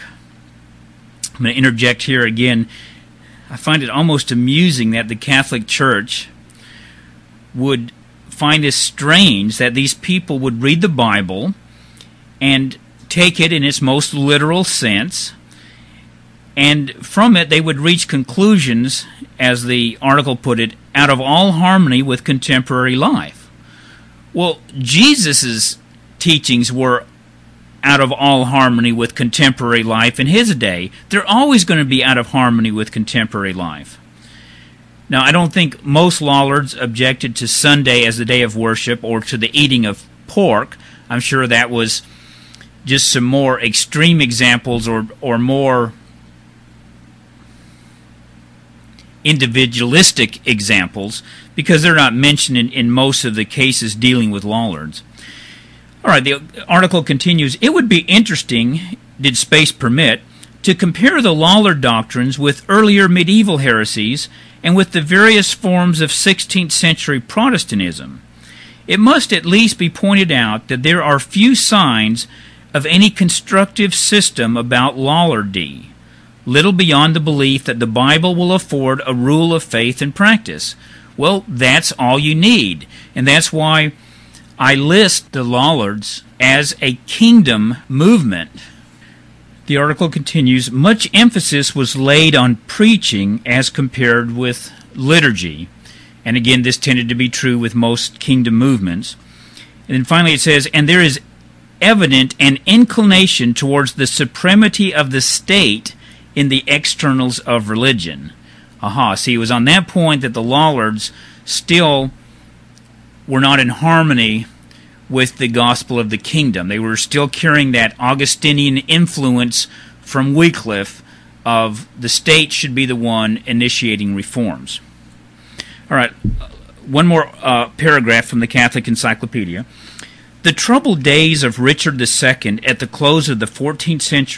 [SPEAKER 1] I'm going to interject here again. I find it almost amusing that the Catholic Church would find it strange that these people would read the Bible and take it in its most literal sense, and from it they would reach conclusions, as the article put it, out of all harmony with contemporary life. Well, Jesus' teachings were out of all harmony with contemporary life in his day. They're always going to be out of harmony with contemporary life. Now, I don't think most Lollards objected to Sunday as the day of worship or to the eating of pork. I'm sure that was just some more extreme examples or, or more individualistic examples, because they're not mentioned in, in most of the cases dealing with Lollards. All right, the article continues. It would be interesting, did space permit, to compare the Lollard doctrines with earlier medieval heresies and with the various forms of sixteenth century Protestantism. It must at least be pointed out that there are few signs of any constructive system about Lollardy, little beyond the belief that the Bible will afford a rule of faith and practice. Well, that's all you need, and that's why I list the Lollards as a kingdom movement. The article continues, much emphasis was laid on preaching as compared with liturgy. And again, this tended to be true with most kingdom movements. And then finally it says, and there is evident an inclination towards the supremacy of the state in the externals of religion. Aha, see, it was on that point that the Lollards still were not in harmony with the gospel of the kingdom. They were still carrying that Augustinian influence from Wycliffe of the state should be the one initiating reforms. All right, one more uh, paragraph from the Catholic Encyclopedia. The troubled days of Richard the Second at the close of the fourteenth century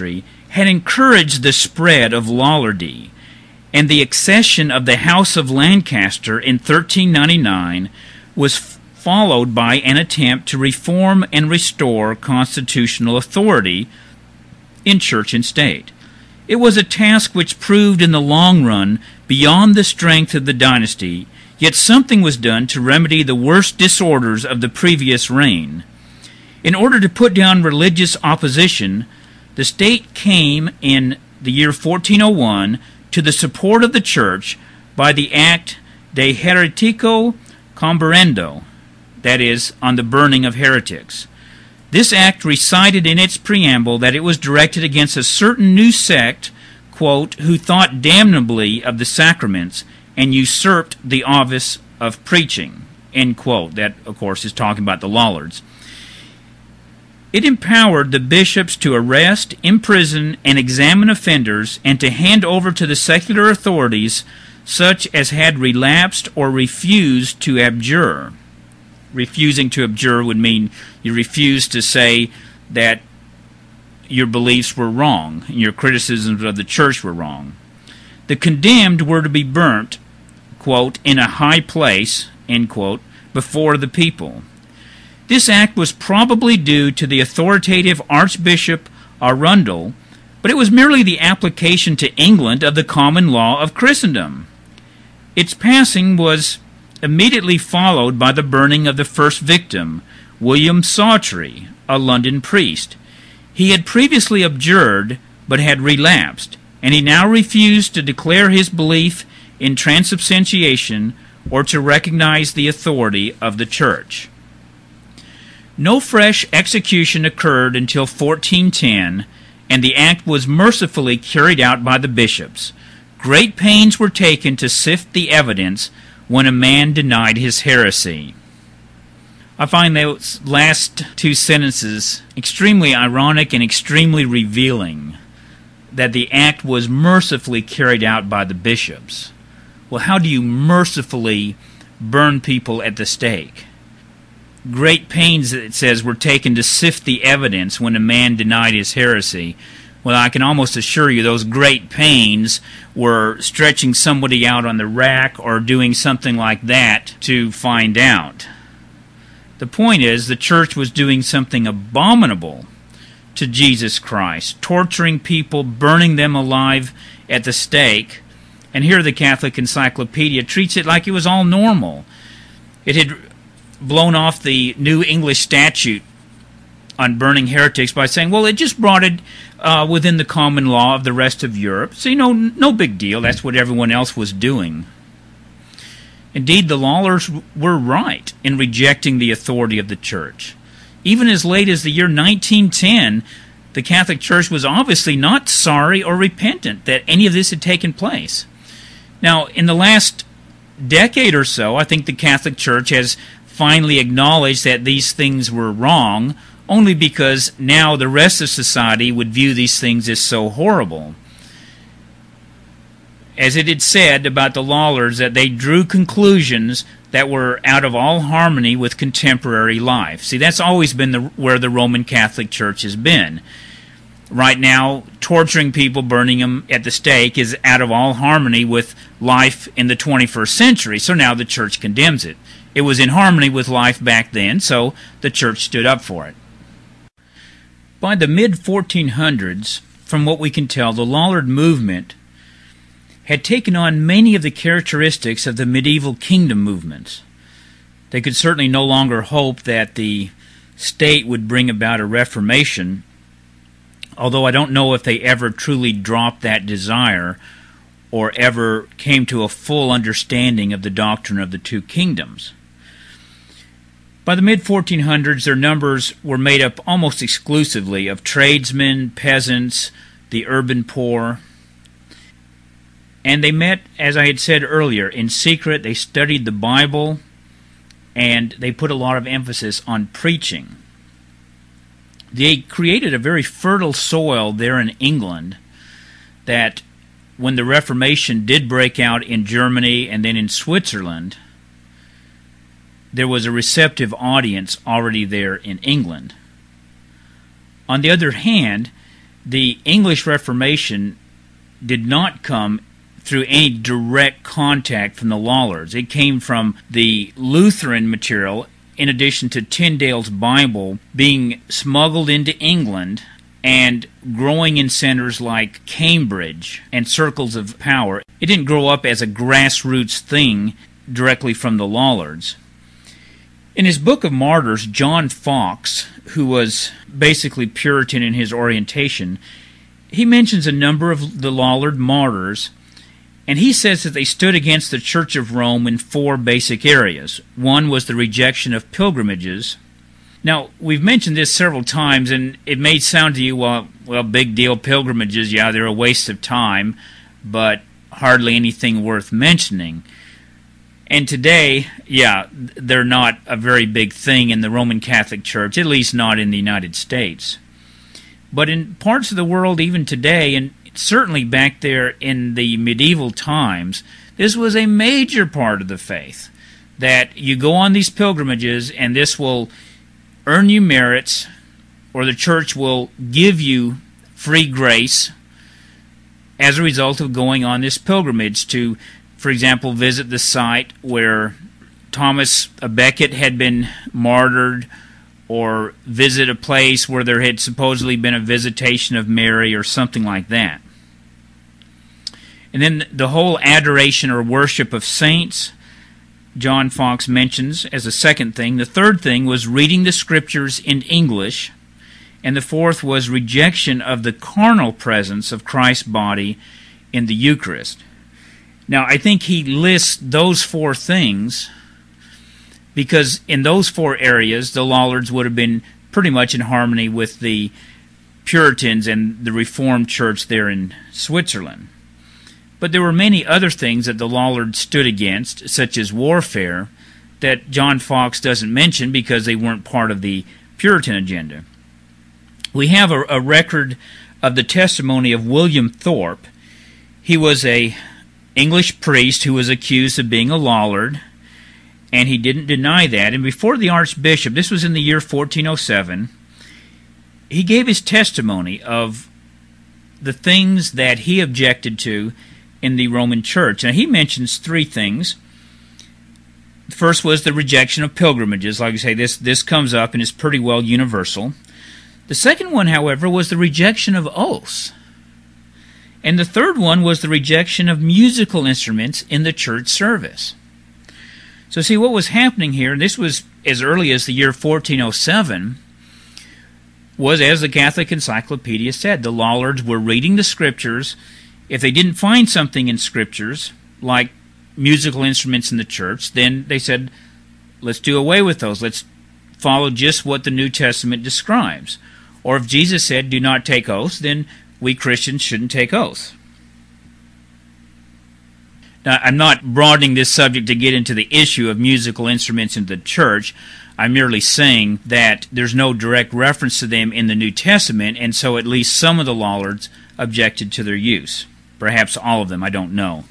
[SPEAKER 1] had encouraged the spread of Lollardy, and the accession of the House of Lancaster in thirteen ninety-nine was f- followed by an attempt to reform and restore constitutional authority in church and state. It was a task which proved in the long run beyond the strength of the dynasty, yet something was done to remedy the worst disorders of the previous reign. In order to put down religious opposition, the state came in the year fourteen oh one to the support of the church by the Act de Heretico Comburendo, that is, on the burning of heretics. This act recited in its preamble that it was directed against a certain new sect, quote, who thought damnably of the sacraments and usurped the office of preaching, end quote. That, of course, is talking about the Lollards. It empowered the bishops to arrest, imprison, and examine offenders and to hand over to the secular authorities such as had relapsed or refused to abjure. Refusing to abjure would mean you refuse to say that your beliefs were wrong and your criticisms of the church were wrong. The condemned were to be burnt, quote, in a high place, end quote, before the people. This act was probably due to the authoritative Archbishop Arundel, but it was merely the application to England of the common law of Christendom. Its passing was immediately followed by the burning of the first victim, William Sawtry, a London priest. He had previously abjured, but had relapsed, and he now refused to declare his belief in transubstantiation or to recognize the authority of the Church. No fresh execution occurred until fourteen ten, and the act was mercifully carried out by the bishops. Great pains were taken to sift the evidence when a man denied his heresy. I find those last two sentences extremely ironic and extremely revealing, that the act was mercifully carried out by the bishops. Well, how do you mercifully burn people at the stake? Great pains, it says, were taken to sift the evidence when a man denied his heresy. Well, I can almost assure you those great pains were stretching somebody out on the rack or doing something like that to find out. The point is, the church was doing something abominable to Jesus Christ, torturing people, burning them alive at the stake. And here the Catholic Encyclopedia treats it like it was all normal. It had blown off the New English statute on burning heretics by saying, well, it just brought it uh, within the common law of the rest of Europe. So, you know, no big deal. That's what everyone else was doing. Indeed, the Lollards were right in rejecting the authority of the Church. Even as late as the year nineteen ten, the Catholic Church was obviously not sorry or repentant that any of this had taken place. Now, in the last decade or so, I think the Catholic Church has finally acknowledged that these things were wrong, only because now the rest of society would view these things as so horrible. As it had said about the Lollards, that they drew conclusions that were out of all harmony with contemporary life. See, that's always been the, where the Roman Catholic Church has been. Right now, torturing people, burning them at the stake, is out of all harmony with life in the twenty-first century, so now the Church condemns it. It was in harmony with life back then, so the Church stood up for it. By the mid fourteen hundreds, from what we can tell, the Lollard movement had taken on many of the characteristics of the medieval kingdom movements. They could certainly no longer hope that the state would bring about a reformation, although I don't know if they ever truly dropped that desire or ever came to a full understanding of the doctrine of the two kingdoms. By the mid fourteen hundreds, their numbers were made up almost exclusively of tradesmen, peasants, the urban poor. And they met, as I had said earlier, in secret. They studied the Bible, and they put a lot of emphasis on preaching. They created a very fertile soil there in England that when the Reformation did break out in Germany and then in Switzerland, there was a receptive audience already there in England. On the other hand, the English Reformation did not come through any direct contact from the Lollards. It came from the Lutheran material, in addition to Tyndale's Bible, being smuggled into England and growing in centers like Cambridge and circles of power. It didn't grow up as a grassroots thing directly from the Lollards. In his Book of Martyrs, John Foxe, who was basically Puritan in his orientation, he mentions a number of the Lollard martyrs, and he says that they stood against the Church of Rome in four basic areas. One was the rejection of pilgrimages. Now, we've mentioned this several times, and it may sound to you, well, well, big deal, pilgrimages, yeah, they're a waste of time, but hardly anything worth mentioning. And today, yeah, they're not a very big thing in the Roman Catholic Church, at least not in the United States. But in parts of the world, even today, and certainly back there in the medieval times, this was a major part of the faith, that you go on these pilgrimages and this will earn you merits, or the church will give you free grace as a result of going on this pilgrimage to, for example, visit the site where Thomas à Becket had been martyred, or visit a place where there had supposedly been a visitation of Mary or something like that. And then the whole adoration or worship of saints, John Foxe mentions as a second thing. The third thing was reading the Scriptures in English, and the fourth was rejection of the carnal presence of Christ's body in the Eucharist. Now, I think he lists those four things because in those four areas, the Lollards would have been pretty much in harmony with the Puritans and the Reformed Church there in Switzerland. But there were many other things that the Lollards stood against, such as warfare, that John Foxe doesn't mention because they weren't part of the Puritan agenda. We have a, a record of the testimony of William Thorpe. He was a English priest who was accused of being a Lollard, and he didn't deny that. And before the Archbishop, this was in the year fourteen oh seven, he gave his testimony of the things that he objected to in the Roman Church. Now, he mentions three things. The first was the rejection of pilgrimages. Like I say, this, this comes up and is pretty well universal. The second one, however, was the rejection of oaths. And the third one was the rejection of musical instruments in the church service. So see, what was happening here, and this was as early as the year fourteen oh seven, was, as the Catholic Encyclopedia said, the Lollards were reading the Scriptures. If they didn't find something in Scriptures, like musical instruments in the church, then they said, let's do away with those. Let's follow just what the New Testament describes. Or if Jesus said, do not take oaths, then we Christians shouldn't take oaths. Now, I'm not broadening this subject to get into the issue of musical instruments in the church. I'm merely saying that there's no direct reference to them in the New Testament, and so at least some of the Lollards objected to their use. Perhaps all of them, I don't know.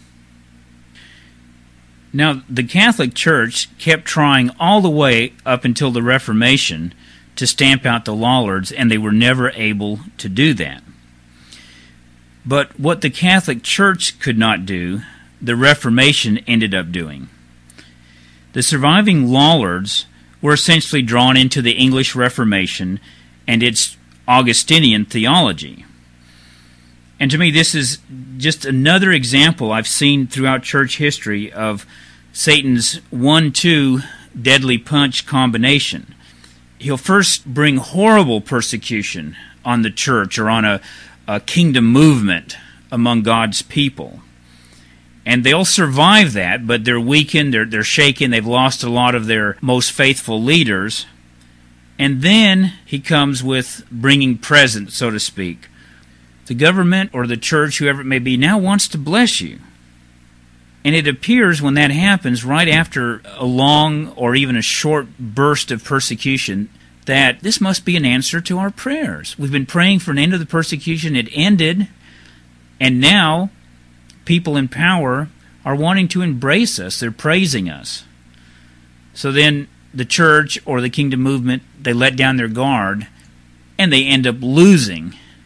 [SPEAKER 1] Now, the Catholic Church kept trying all the way up until the Reformation to stamp out the Lollards, and they were never able to do that. But what the Catholic Church could not do, the Reformation ended up doing. The surviving Lollards were essentially drawn into the English Reformation and its Augustinian theology. And to me, this is just another example I've seen throughout church history of Satan's one two deadly punch combination. He'll first bring horrible persecution on the church or on a, a kingdom movement among God's people. And they'll survive that, but they're weakened, they're, they're shaken, they've lost a lot of their most faithful leaders. And then he comes with bringing presents, so to speak. The government or the church, whoever it may be, now wants to bless you. And it appears when that happens, right after a long or even a short burst of persecution, that this must be an answer to our prayers. We've been praying for an end of the persecution, it ended, and now people in power are wanting to embrace us. They're praising us. So then the church or the kingdom movement, they let down their guard, and they end up losing.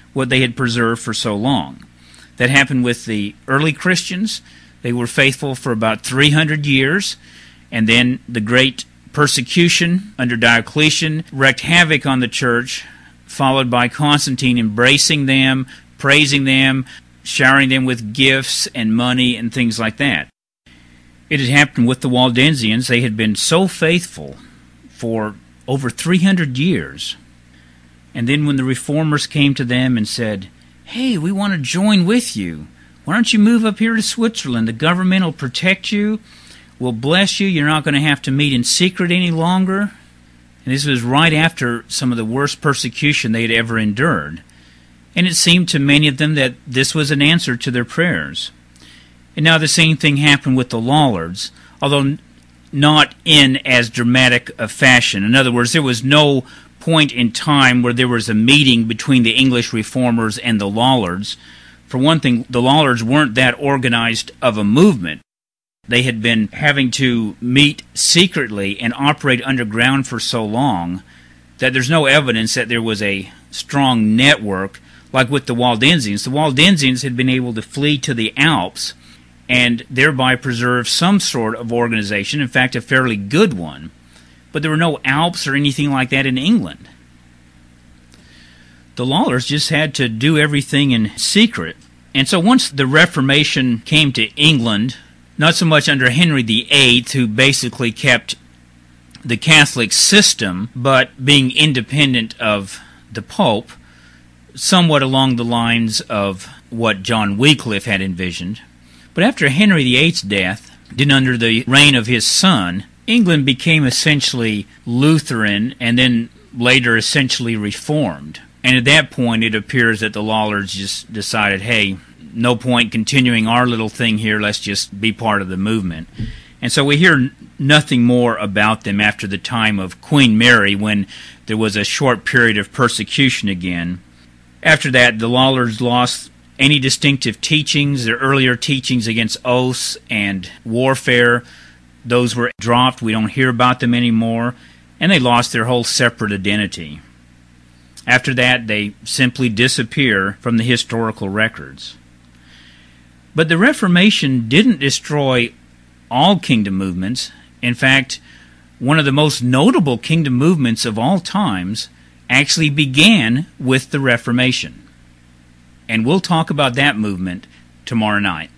[SPEAKER 1] what they had preserved for so long. That happened with the early Christians. They were faithful for about three hundred years, and then the great persecution under Diocletian wreaked havoc on the church, followed by Constantine embracing them, praising them, showering them with gifts and money and things like that. It had happened with the Waldensians. They had been so faithful for over three hundred years. And then when the reformers came to them and said, "Hey, we want to join with you. Why don't you move up here to Switzerland? The government will protect you, will bless you. You're not going to have to meet in secret any longer." And this was right after some of the worst persecution they had ever endured. And it seemed to many of them that this was an answer to their prayers. And now the same thing happened with the Lollards, although not in as dramatic a fashion. In other words, there was no point in time where there was a meeting between the English reformers and the Lollards. For one thing, the Lollards weren't that organized of a movement. They had been having to meet secretly and operate underground for so long that there's no evidence that there was a strong network like with the Waldensians. The Waldensians had been able to flee to the Alps and thereby preserve some sort of organization, in fact a fairly good one. But there were no Alps or anything like that in England. The Lollards just had to do everything in secret. And so once the Reformation came to England, not so much under Henry the Eighth, who basically kept the Catholic system, but being independent of the Pope, somewhat along the lines of what John Wycliffe had envisioned. But after Henry the Eighth's death, then under the reign of his son, England became essentially Lutheran and then later essentially Reformed. And at that point, it appears that the Lollards just decided, hey, no point continuing our little thing here, let's just be part of the movement. And so we hear nothing more about them after the time of Queen Mary, when there was a short period of persecution again. After that, the Lollards lost any distinctive teachings. Their earlier teachings against oaths and warfare, those were dropped. We don't hear about them anymore. And they lost their whole separate identity. After that, they simply disappear from the historical records. But the Reformation didn't destroy all kingdom movements. In fact, one of the most notable kingdom movements of all times actually began with the Reformation. And we'll talk about that movement tomorrow night.